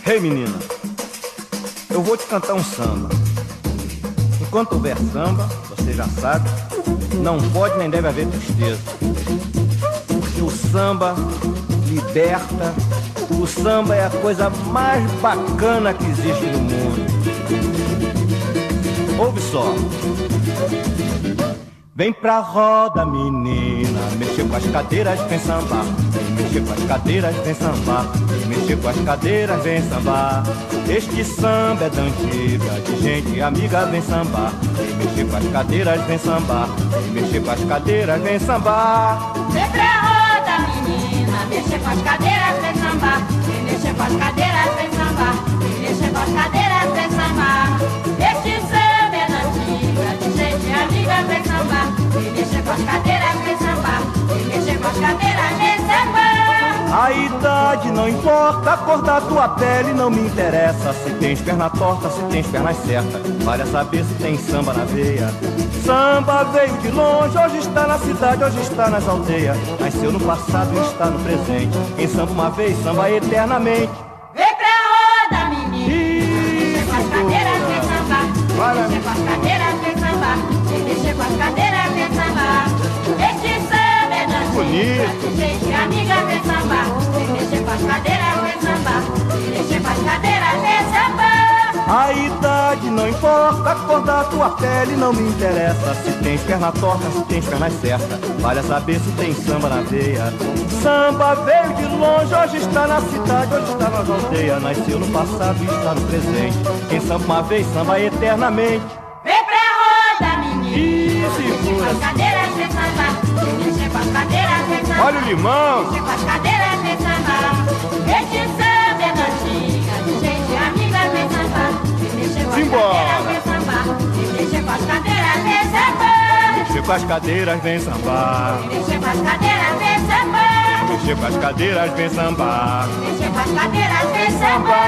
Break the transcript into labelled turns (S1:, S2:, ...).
S1: Ei, menina, eu vou te cantar um samba. Enquanto houver samba, você já sabe, não pode nem deve haver tristeza. Porque o samba liberta, o samba é a coisa mais bacana que existe no mundo. Ouve só. Vem pra roda, menina, mexer com as cadeiras, vem sambar. Vem mexer com as cadeiras, vem sambar. Vem mexer com as cadeiras, vem sambar. Este samba é da antiga, de gente amiga, vem sambar. Vem mexer com as cadeiras, vem sambar. Vem mexer com as cadeiras, vem sambar.
S2: Vem pra roda, menina, mexer com as cadeiras, vem sambar. Vem mexer com as cadeiras, vem sambar. Vem mexer com as cadeiras, vem sambar. Este samba é da antiga, de gente amiga, vem sambar. Vem mexer com as cadeiras, vem sambar. Vem mexer com as cadeiras, vem sambar.
S1: A idade não importa, a cor da tua pele não me interessa. Se tens perna torta, se tens pernas certas, vale a saber se tem samba na veia. Samba veio de longe, hoje está na cidade, hoje está nas aldeias. Nasceu no passado e está no presente. Quem samba uma vez, samba eternamente.
S2: Vem pra roda, menina, mexer com as cadeiras, vem sambar. Vem mexer com as cadeiras, vem sambar. Vem mexer com as cadeiras, vem sambar. Este samba é da antiga, de gente amiga, vem sambar. Vem mexer com as cadeiras, vem sambar. Vem mexer com as cadeiras, vem sambar.
S1: A idade não importa, a cor da tua pele não me interessa. Se tens perna torta, se tens pernas certas, vale a saber se tem samba na veia. Samba veio de longe, hoje está na cidade, hoje está nas aldeias. Nasceu no passado e está no presente. Quem samba uma vez, samba eternamente.
S2: Vem pra roda, menina, mexer com as cadeiras, vem sambar. Vem mexer com as cadeiras, vem sambar.
S1: Olha o limão.
S2: Mexer com as cadeiras, vem sambar. Este samba é da antiga, de gente amiga, vem sambar. Vem mexer com as cadeiras, vem sambar. Vem mexer com as cadeiras, vem sambar.
S1: Mexer com as cadeiras, vem sambar.
S2: Vem mexer com as cadeiras, vem sambar.
S1: Mexer com as cadeiras, vem sambar.
S2: Mexer com as cadeiras, vem sambar.